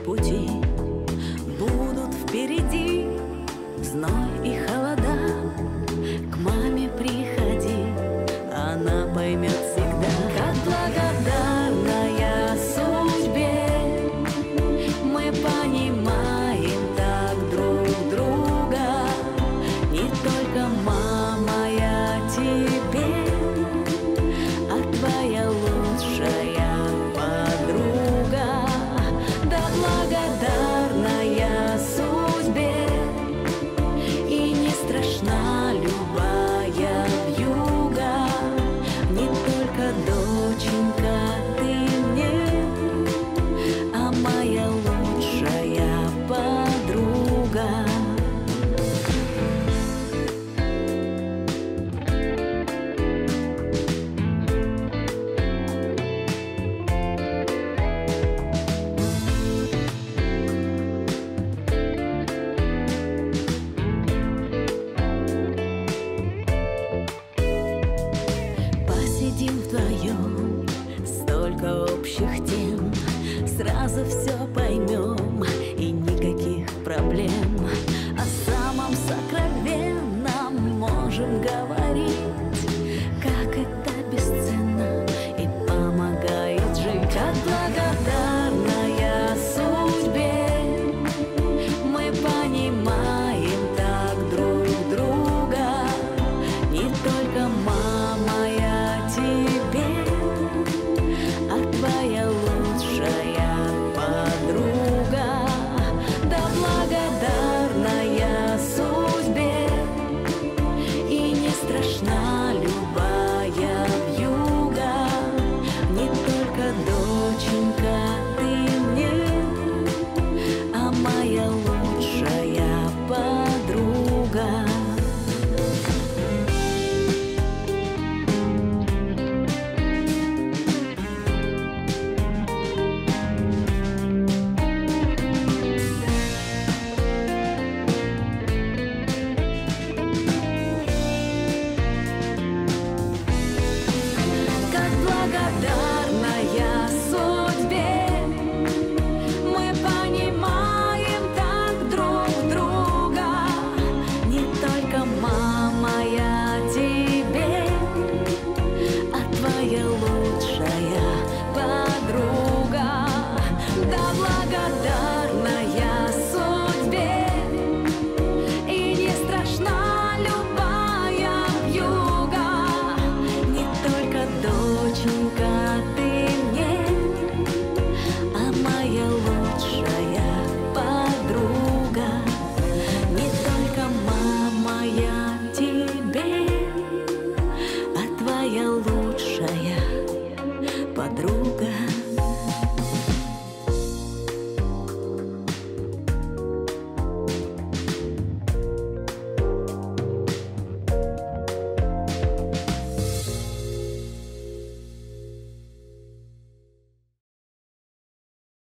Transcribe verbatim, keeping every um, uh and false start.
пути будут впереди зной и холода. К маме приходи, она поймет всегда. Как благодарная судьбе мы понимаем так друг друга. Не только мама я тебе, а твоя лучшая подруга. Да благодарная судьбе, и не страшна любая вьюга. Не только доченька ты мне, а моя лучшая подруга. Посидим вдвоем, столько общих тем, сразу все поймем.